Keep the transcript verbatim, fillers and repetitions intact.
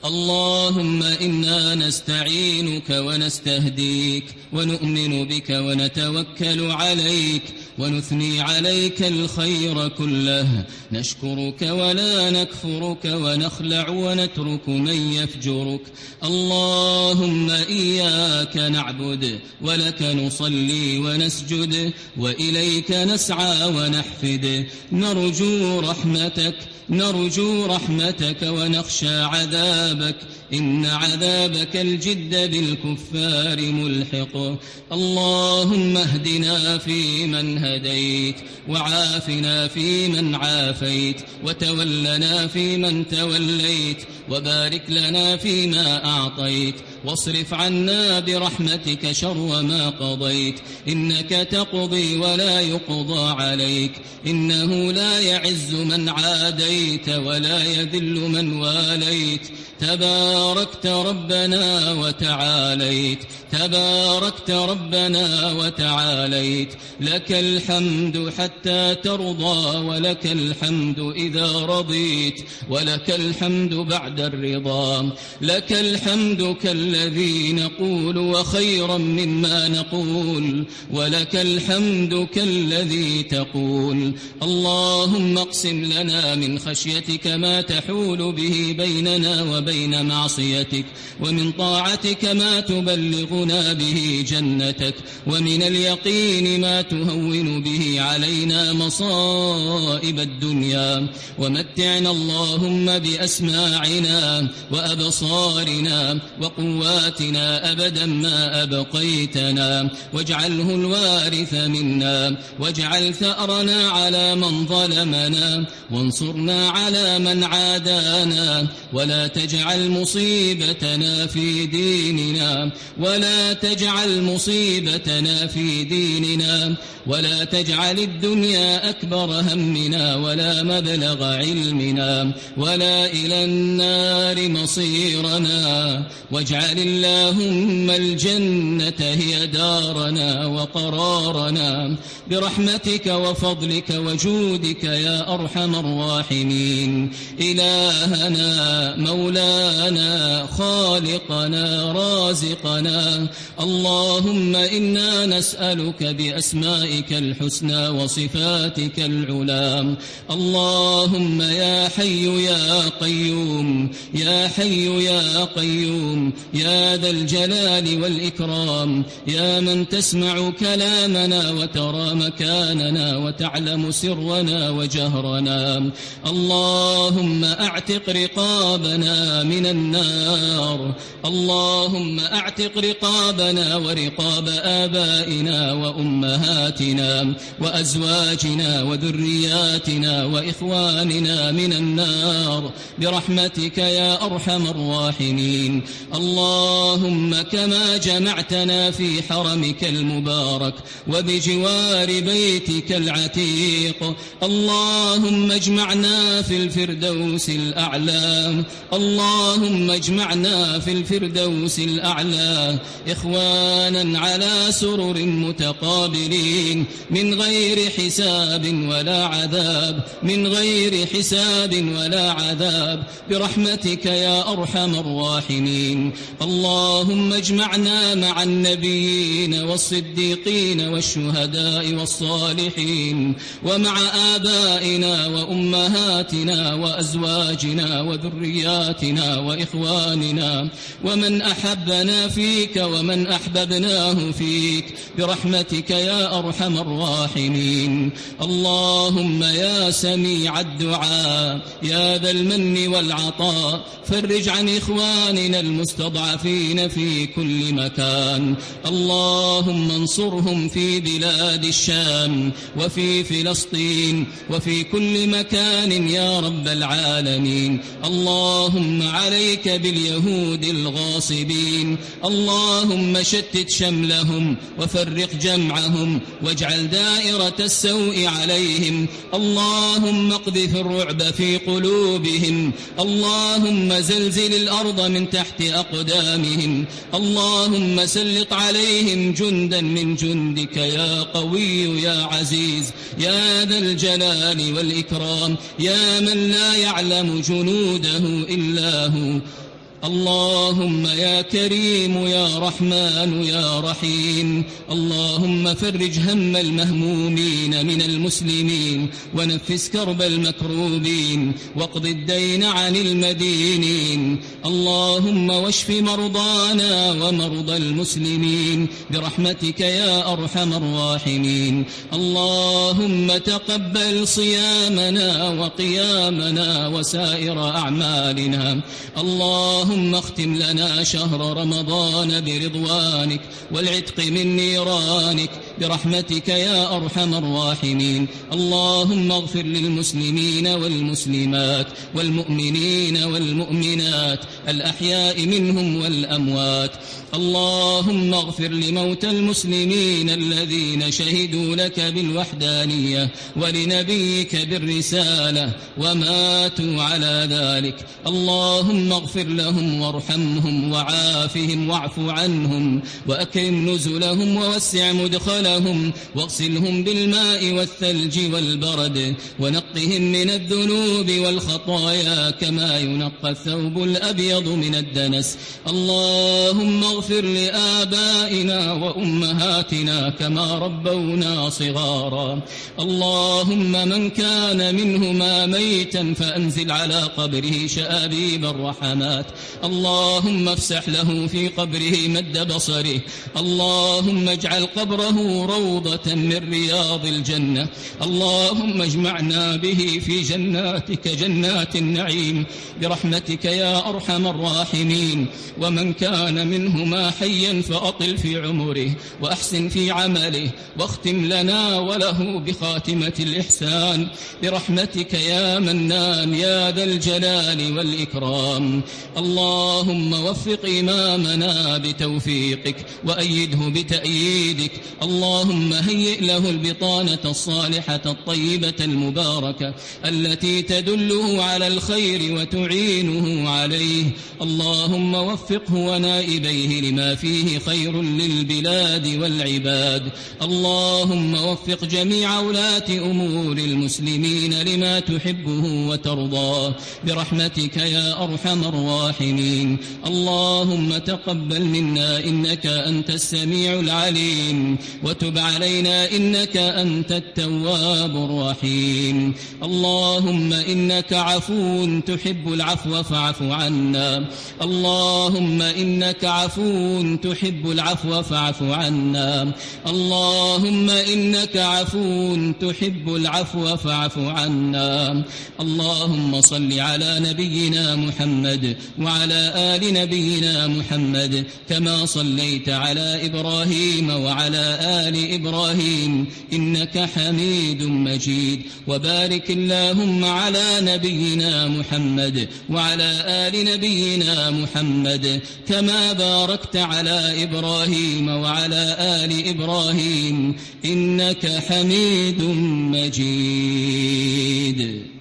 اللهم إنا نستعينك ونستهديك ونؤمن بك ونتوكل عليك ونثني عليك الخير كله، نشكرك ولا نكفرك ونخلع ونترك من يفجرك. اللهم إياك نعبد ولك نصلي ونسجد وإليك نسعى ونحفد، نرجو رحمتك نرجو رحمتك ونخشى عذابك، إن عذابك الجد بالكفار ملحق. اللهم اهدنا فيمن هديت، وعافنا فيمن عافيت، وتولنا فيمن توليت، وبارك لنا فيما أعطيت، واصرف عنا برحمتك شر ما قضيت، إنك تقضي ولا يقضى عليك، إنه لا يعز من عاديت ولا يذل من واليت. تباركت ربنا وتعاليت، تباركت ربنا وتعاليت، لك الحمد حتى ترضى، ولك الحمد إذا رضيت، ولك الحمد بعد الرضا، لك الحمد كالذي نقول وخيرا مما نقول، ولك الحمد كالذي تقول. اللهم اقسم لنا من خشيتك ما تحول به بيننا وبين معصيتك، ومن طاعتك ما تبلغنا به جنتك، ومن اليقين ما تهون به علينا مصائب الدنيا. ومتعنا اللهم بأسماعنا وأبصارنا وقواتنا أبدا ما أبقيتنا، واجعله الوارث منا، واجعل ثأرنا على من ظلمنا، وانصرنا على من عادانا، ولا تجعل مصيبتنا في ديننا، ولا تجعل مصيبتنا في ديننا، ولا تجعل الدنيا أكبر همنا، ولا مبلغ علمنا، ولا إلى النار مصيرنا، واجعل اللهم الجنة هي دارنا وقرارنا، برحمتك وفضلك وجودك يا أرحم الراحمين. إلهنا مولانا خالقنا رازقنا، اللهم إنا نسألك بأسمائك الحسنى وصفاتك العلى. اللهم يا حي يا قيوم، يا حي يا قيوم، يا ذا الجلال والإكرام، يا من تسمع كلامنا وترى مكاننا وتعلم سرنا وجهرنا. اللهم أعتق رقابنا من النار، اللهم أعتق رقابنا ورقاب آبائنا وأمهاتنا وأزواجنا وذرياتنا وإخواننا من النار برحمتك يا أرحم الراحمين. اللهم كما جمعتنا في حرمك المبارك وبجوار بيتك العتيق، اللهم اجمعنا في الفردوس الأعلى، اللهم اجمعنا في الفردوس الأعلى إخوانا على سرر متقابلين، من غير حساب ولا عذاب، من غير حساب ولا عذاب برحمتك يا أرحم الراحمين. اللهم اجمعنا مع النبيين والصديقين والشهداء والصالحين، ومع آبائنا وأمهاتنا وأزواجنا وذرياتنا وإخواننا ومن أحبنا فيك ومن أحببناه فيك برحمتك يا أرحم الراحمين. اللهم يا سميع الدعاء يا ذا المن والعطاء، فرج عن إخواننا المستضعفين في كل مكان، اللهم انصرهم في بلاد الشام وفي فلسطين وفي كل مكان يا رب العالمين. اللهم عليك باليهود الغاصبين، اللهم شتت شملهم وفرق جمعهم واجعل دائرة السوء عليهم، اللهم اقذف الرعب في قلوبهم، اللهم زلزل الأرض من تحت أقدامهم، اللهم سلط عليهم جندا من جندك يا قوي يا عزيز يا ذا الجلال والإكرام، يا من لا يعلم جنوده إلا هو. اللهم يا كريم يا رحمن يا رحيم اللهم فرج هم المهمومين من المسلمين ونفس كرب المكروبين واقض الدين عن المدينين اللهم واشف مرضانا ومرضى المسلمين برحمتك يا أرحم الراحمين اللهم تقبل صيامنا وقيامنا وسائر أعمالنا اللهم اختم لنا شهر رمضان برضوانك والعتق من نيرانك برحمتك يا أرحم الراحمين اللهم اغفر للمسلمين والمسلمات والمؤمنين والمؤمنات الأحياء منهم والأموات اللهم اغفر لموتى المسلمين الذين شهدوا لك بالوحدانية ولنبيك بالرسالة وماتوا على ذلك اللهم اغفر لهم وارحمهم وعافهم واعف عنهم وأكرم نزلهم ووسع مدخلهم واغسلهم بالماء والثلج والبرد ونقهم من الذنوب والخطايا كما ينقى الثوب الأبيض من الدنس اللهم اغفر لآبائنا وأمهاتنا كما ربونا صغارا اللهم من كان منهما ميتا فأنزل على قبره شآبيب الرحمات اللهم افسح له في قبره مد بصره اللهم اجعل قبره روضة من رياض الجنة اللهم اجمعنا به في جناتك جنات النعيم برحمتك يا أرحم الراحمين ومن كان منهما حيا فأطل في عمره وأحسن في عمله واختم لنا وله بخاتمة الإحسان برحمتك يا منان يا ذا الجلال والإكرام اللهم وفق إمامنا بتوفيقك وأيده بتأييدك اللهم هيئ له البطانة الصالحة الطيبة المباركة التي تدله على الخير وتعينه عليه اللهم وفقه ونائبيه لما فيه خير للبلاد والعباد اللهم وفق جميع ولاة أمور المسلمين لما تحبه وترضاه برحمتك يا أرحم الراحمين اللهم تقبل منا إنك أنت السميع العليم وتب علينا إنك أنت التواب الرحيم اللهم إنك عفو تحب العفو فاعف عنا اللهم إنك عفو تحب العفو فاعف عنا اللهم إنك عفو تحب العفو فاعف عنا اللهم صل على نبينا محمد وعلى آل نبينا محمد كما صليت على إبراهيم وعلى آل إبراهيم إنك حميد مجيد وبارك اللهم على نبينا محمد وعلى آل نبينا محمد كما باركت على إبراهيم وعلى آل إبراهيم إنك حميد مجيد.